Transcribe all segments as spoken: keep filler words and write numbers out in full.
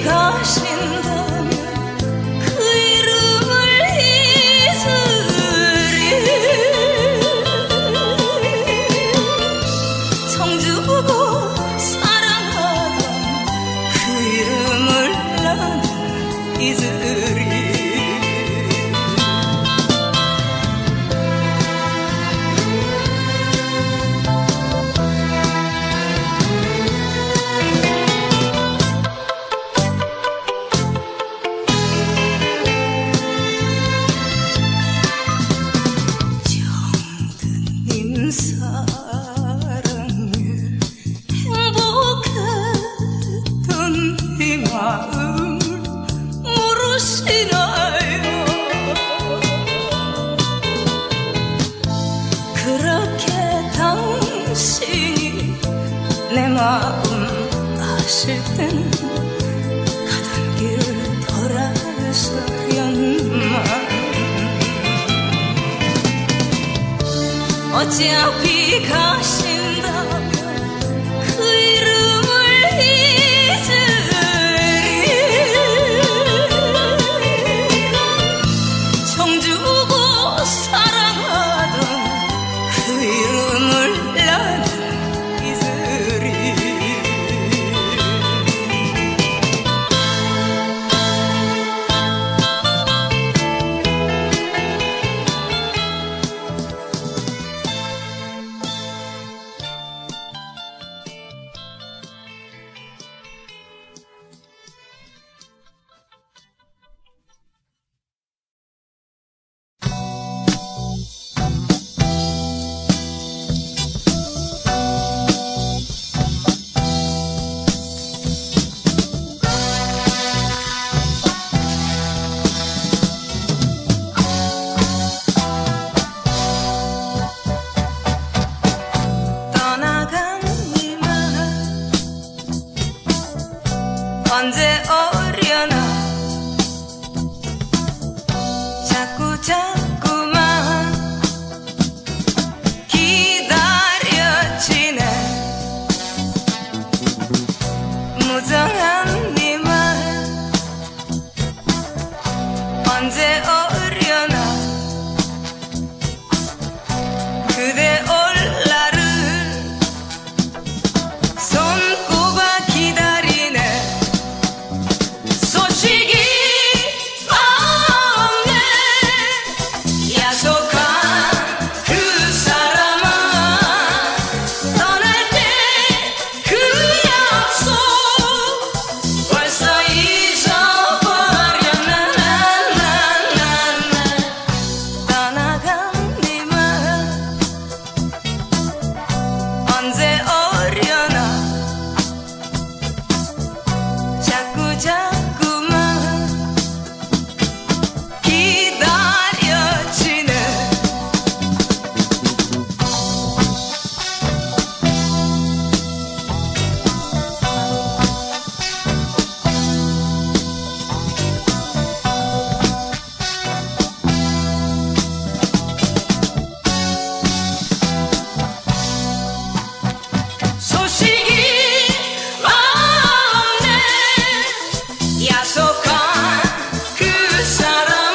가신다면 그 이름을 잊으리. 청주고 사랑하던 그 이름을 나는 잊으리. 내 마음 아실 때는 가던 길을 돌아서련만 어차피 가신다면 그 이름을 잊으리. 청주고 사랑하던 그 이름을 나는 언제 오려나 자꾸 자꾸만 기다려지네. 무정한 네 말 언제 오려나. 그대 올 날을 손꼽아 기다리네. 소식이 없네. 약속한 그 사람아 떠날 때 그 약속 벌써 잊어버렸나. 떠나간 네 말 언제 오려나. 자꾸 자꾸만 기다려지네. 소식이 없네. 약속한 그 사람아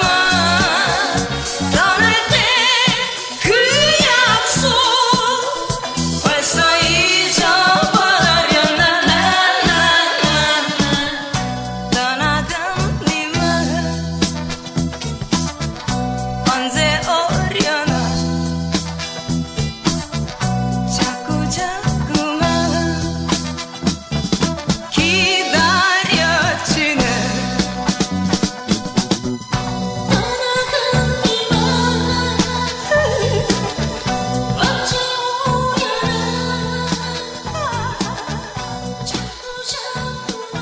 떠날 때 그 약속 벌써 잊어버렸나. 떠나간 네 말 언제 오려나. 자꾸 자꾸만 기다려지네. 떠나간 네 말 언제 오려나. 자꾸 자꾸만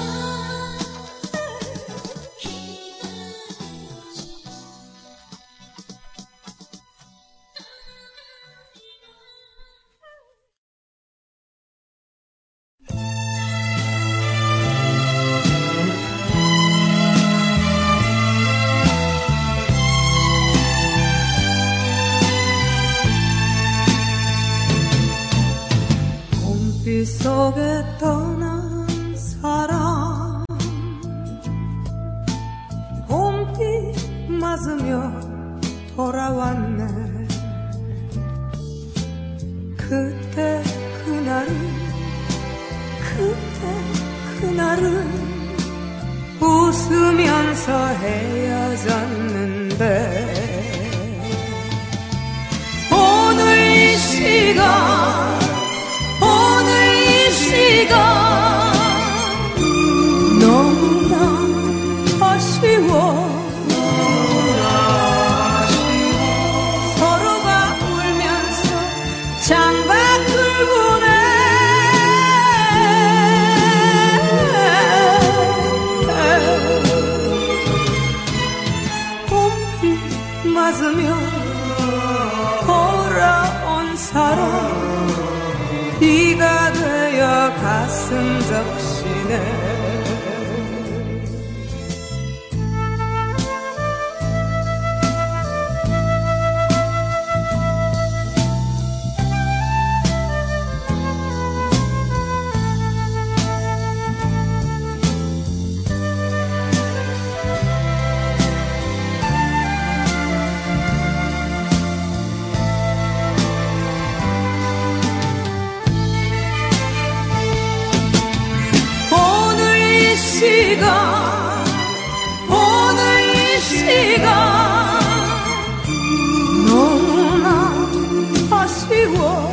봄빛 속에 떠난 사람 왔네. 그때 그날은 그때 그날은 웃으면서 헤어졌는데 오늘 이 시간 오늘 이 시간 너무나 아쉬워. 서로가 울면서 창밖을 보네. 봄비 맞으며 돌아온 사람 비가 되어 가슴 적시네. 시간 오늘 이 시간 너무나 아쉬워.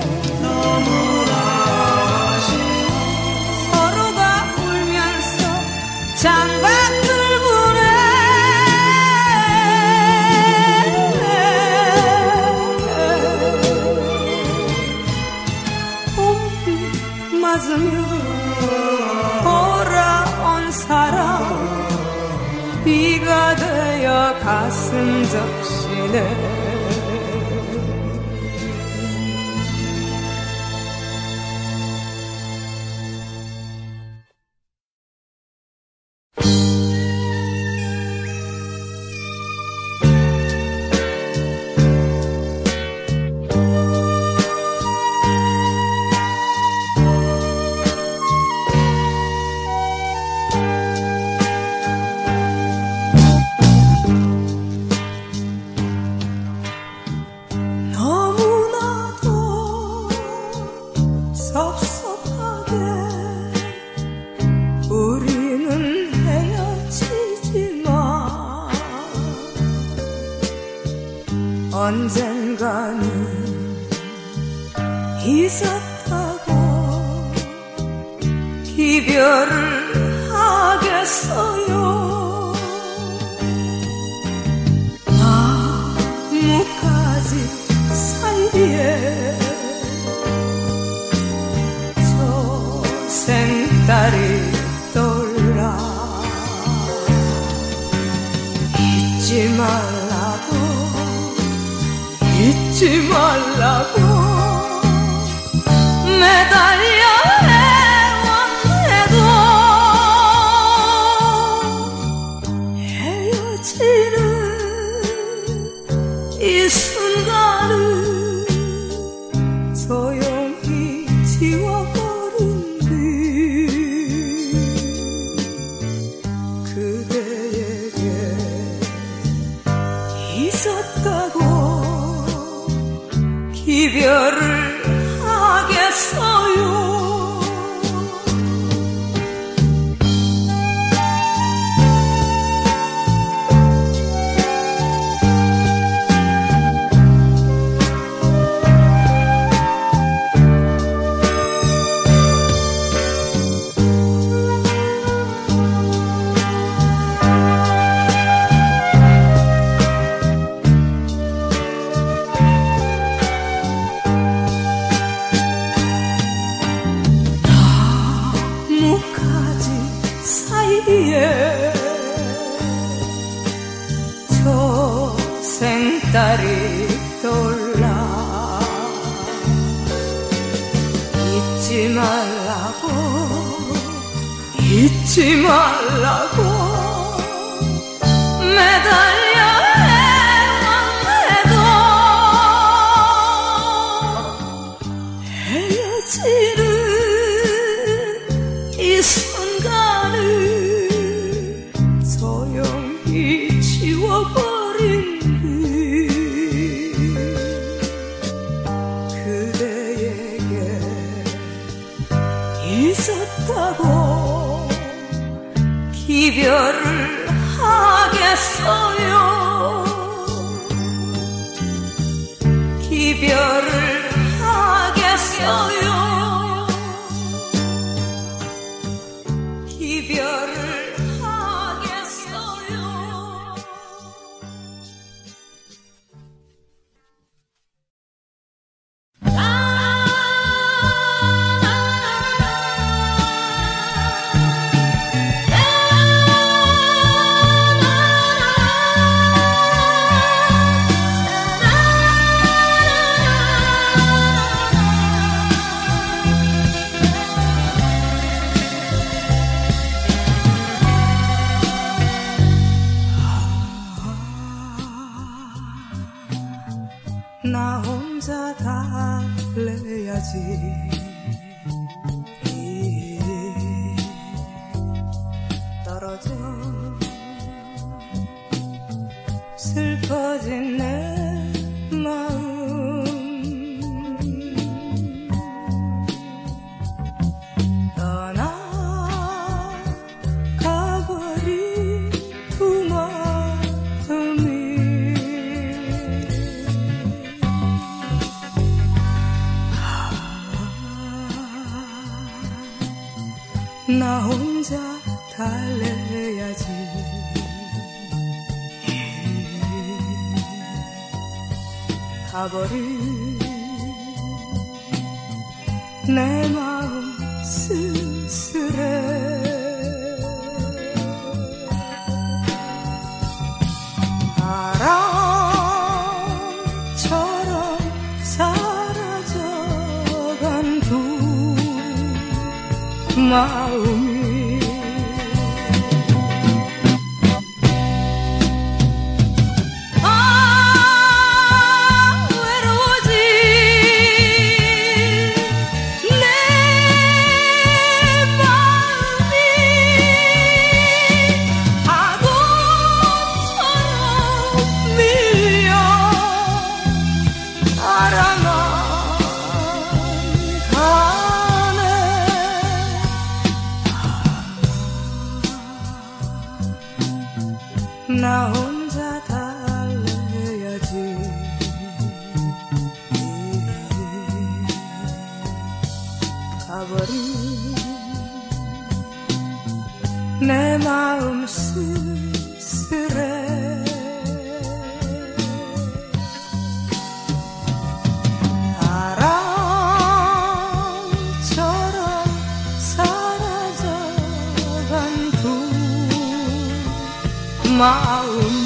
서로가 울면서 창밖을 보네. 봄비 맞으며 사랑 비가 되어 가슴 적시네. 언젠가는 있었다고 기별을 하겠어요. 나뭇가지 사이에 저 생딸이 떠올라. 잊지 말라고 잊지 말라고 매달려 해왔네도 헤어지는 이 순간을 조용히 지워버린 뒤 그대에게 있었다고 이별을 하겠어요. 저 생딸이 떠올라. 잊지 말라고 잊지 말라고 매달려 해왔네도 헤어지는 이 순간을 조용히 지워버린 뒤 하겠어요. 기별을 하겠어요. 기별을 하겠어요. 나 혼자 달래야지. 떨어져 슬퍼진 내 마음 떠나가버린 두 마음이 나 혼자 달래야지. 가버린 내 마음 쓸쓸해. 바람처럼 사라져간 두 마음이 아 외로워지 내 마음이 파도처럼 밀려 알아만 가네. 나 혼자 달래야지. 가버린 내 마음 쓸쓸해. 바람처럼 사라져간 두 마음이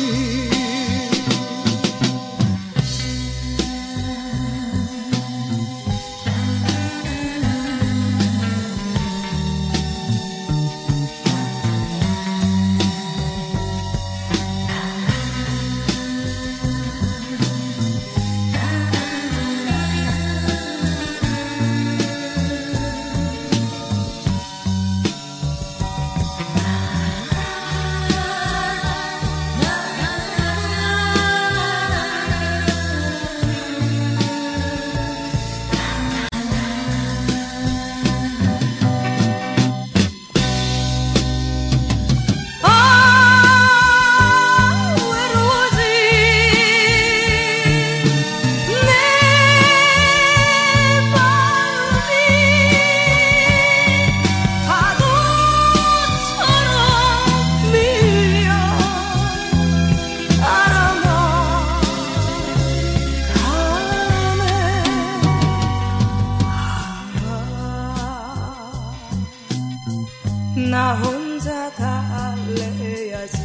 나 혼자 달래야지.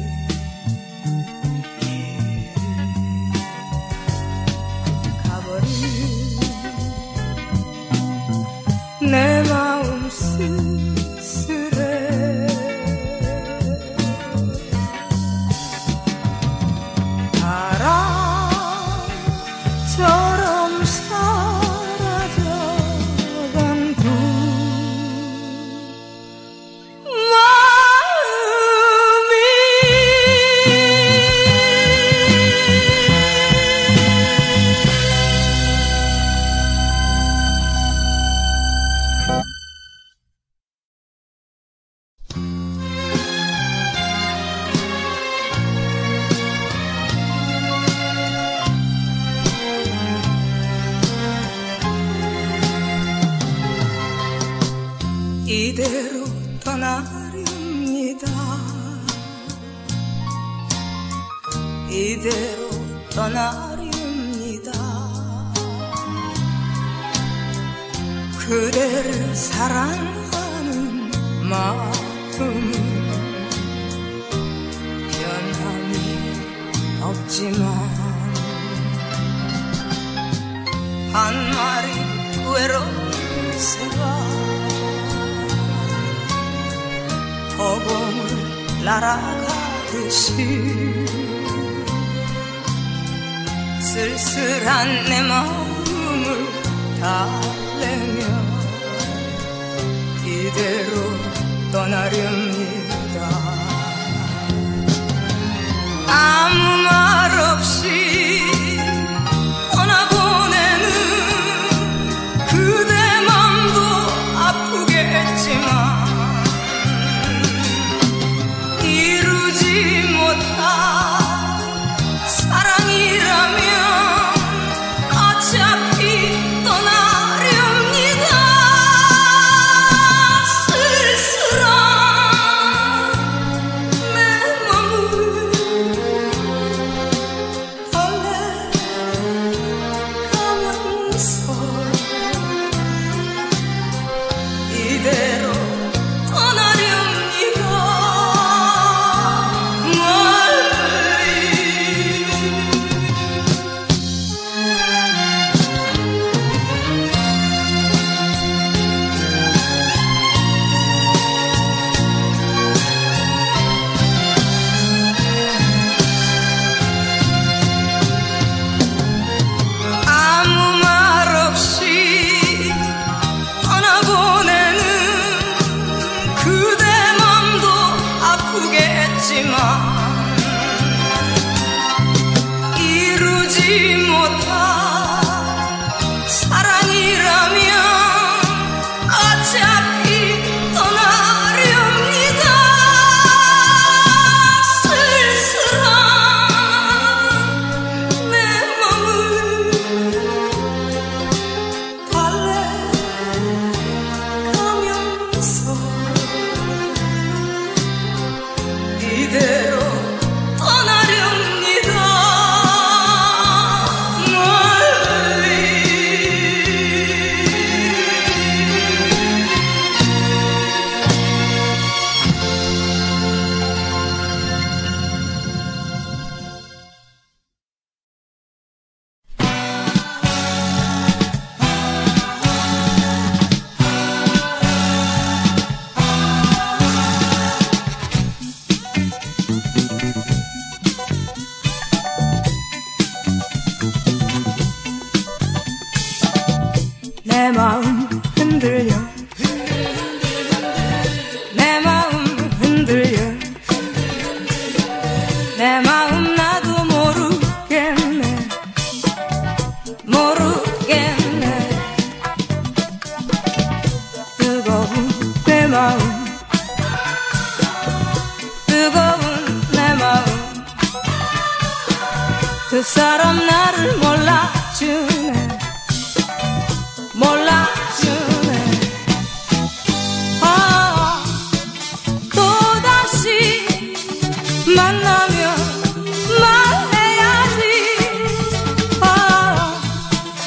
가버린 내 마음 쓸쓸해. 바람처럼 사라져간 두 이대로 떠나렵니다. 이대로 떠나렵니다. 그대를 사랑하는 마음은 변함이 없지만 한 마리 외로운 새가 허공을 날아가듯이 쓸쓸한 내 마음을 달래며 이대로 떠나렵니다. 아무 말 없이 떠나보내는 그대 맘도 아프겠지만 이루지 못한 사랑이라면 어차피 떠나렵니다. 쓸쓸한 내 맘을 달래가면서 이대로 떠나렵니다. 아무 말 없이 떠나보내는 그대 맘도 아프겠지만 이루지 못한 사랑이라면 어차피 떠나렵니다. 쓸쓸한 내 맘을 달래가면서 이대로 떠나렵니다. 멀리 내 마음 흔들려 내 마음 흔들려 내 마음 나도 모르겠네 모르겠네 뜨거운 내 마음 뜨거운 내 마음 그 사람 나를 몰라주네 몰라주네. 아, 또다시 만나면 말해야지. 아,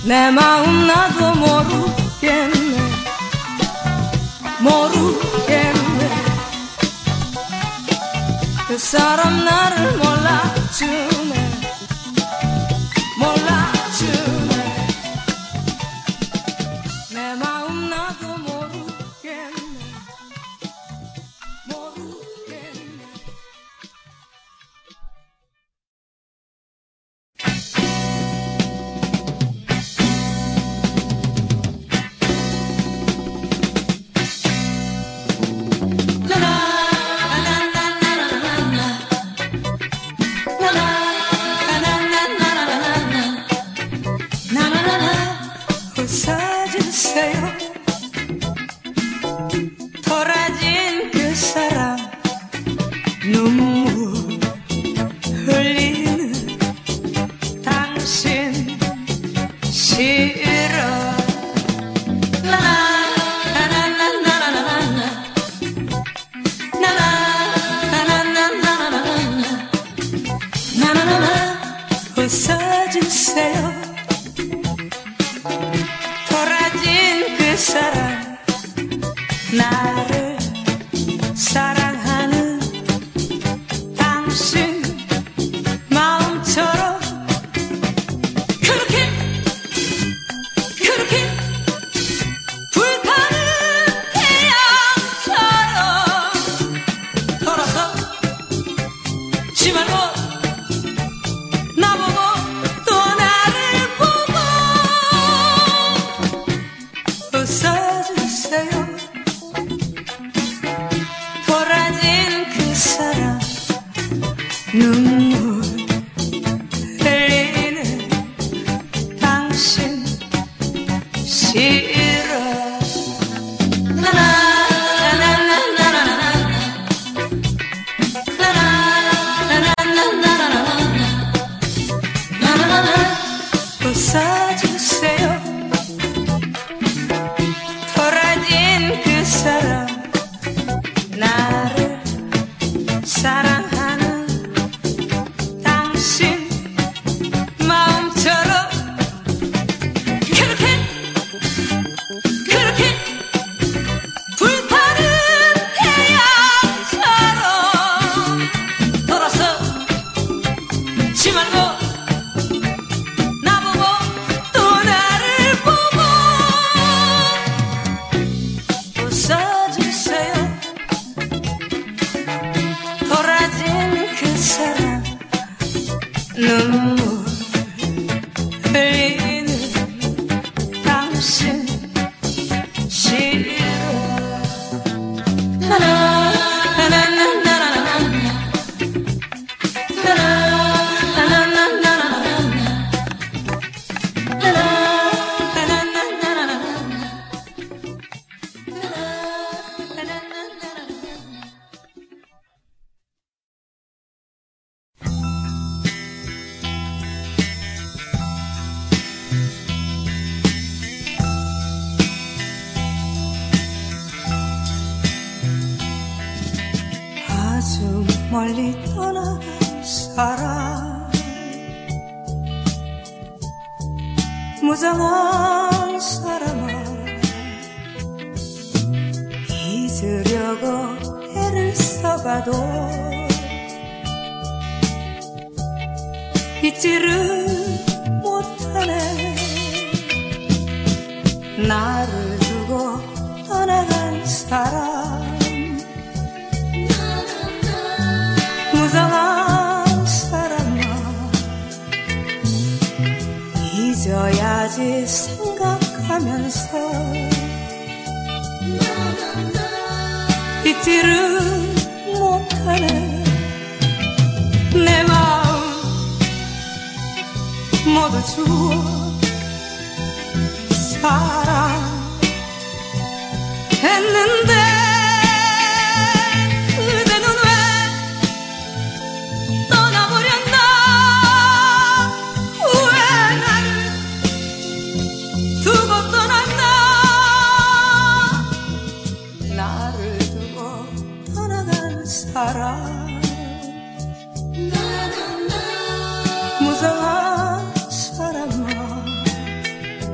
내 마음 나도 모르겠네 모르겠네 그 사람 나를 몰라주네 몰라주네 내 마음 나도 모르겠네 모르겠네 웃어주세요 돌아진 그 사람 눈물 흘리는 당신 싫어 나나나나나나나 나나나나나나나 나나나나 웃어주세요 돌아진 그 사람 나를 사랑하는 당신 마음처럼 그렇게 그렇게 불타는 태양처럼 돌아서 지 말고 나보고 또 나를 보고 웃어주세요 돌아진 그 사람 눈물 흘리는 당신 싫어 나나나나나나나 나나나나나나나 나나나나 웃어주세요 돌아진 그 사람 나를 사랑하는 당신 마음처럼 그렇게 그렇게 불타는 태양처럼 돌아서 지 말고 나보고 또 나를 보고 웃어주세요 돌아진 그 사람 눈물 흘리는 당신 싫어 나나나나나나나 나나나나나나나 나나나나나나나 아주 멀리 떠나간 사람 무정한 사람아 잊으려고 애를 써봐도 잊지를 못하네 나를 두고 떠나간 사람 무정한 사람아 잊어야지 생각하면서 잊지를 못하네 내 마음 모두 주어 사랑했는데 그대는 왜 떠나버렸나 왜 나를 두고 떠났나 나를 두고 떠나간 사람 무성한 사람아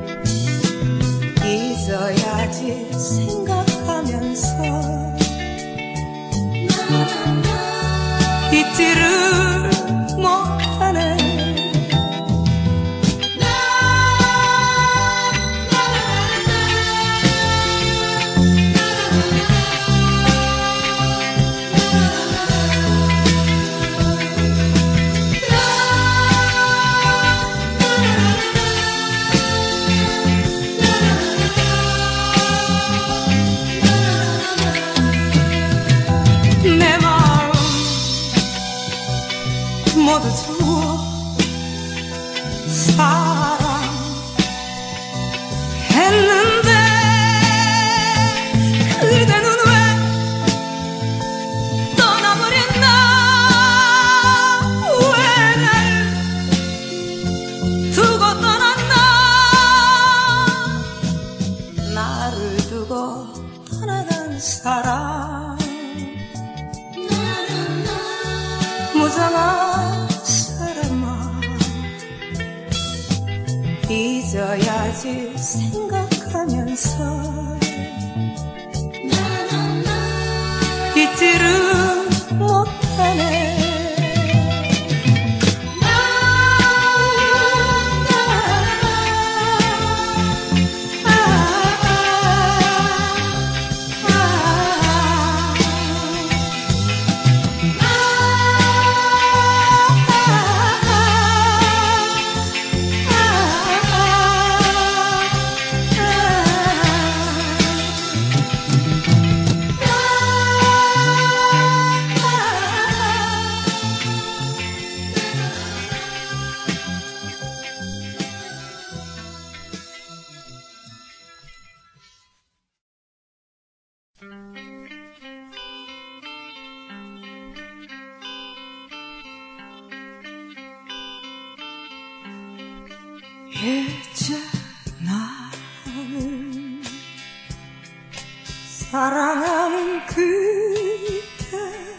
사랑했는데 그대는 왜 떠나버렸나 왜 날 두고 떠났나 나를 두고 떠나간 사람 무정한 사람아 잊어야지 생각하면서 잊지를 못하네 이제 나는 사랑하는 그대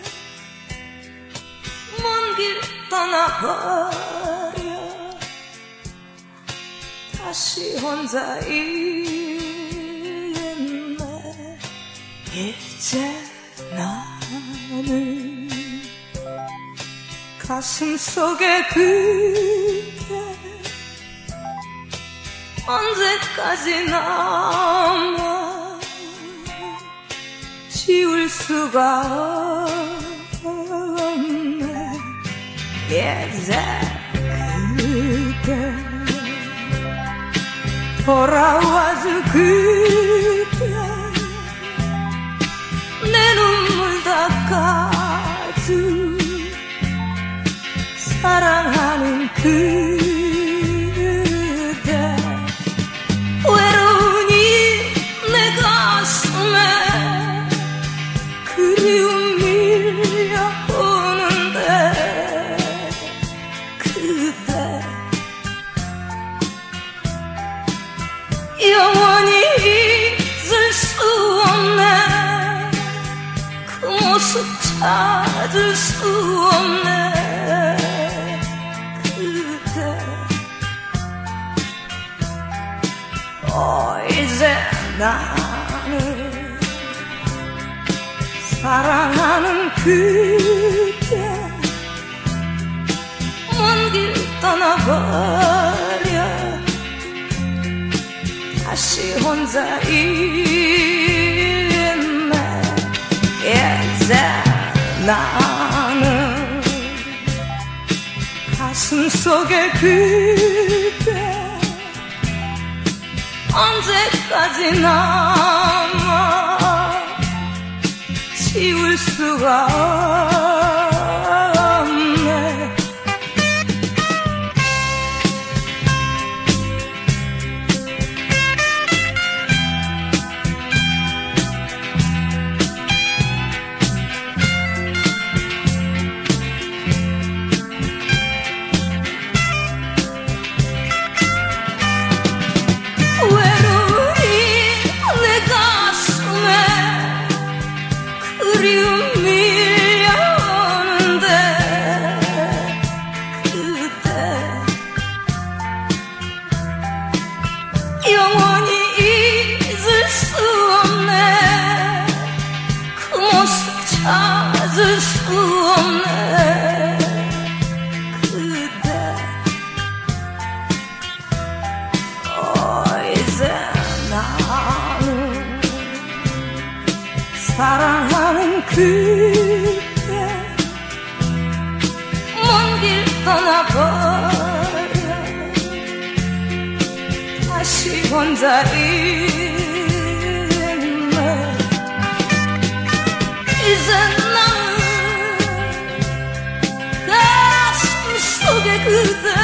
먼 길 떠나버려 다시 혼자 있네 이제 나는 가슴 속에 그대 언제까지 남아 지울 수가 없네 이제 그대 돌아와줘 그대 내 눈물 닦아줘 사랑하는 그대 외로우니 내 가슴에 그리움 밀려오는데 그대 영원히 잊을 수 없네 그 모습 찾을 수 없네 어, 이제 나는 사랑하는 그대 먼 길 떠나버려 다시 혼자 있네 이제 나는 가슴 속에 그대 언제까지 남아 지울 수가 없네 영원히 잊을 수 없네 그 모습 찾을 수 없네 그대 어 이제 나는 사랑하는 그대 먼 길 떠나버려 다시 혼자 있네 이제 나는 가슴 속에 그대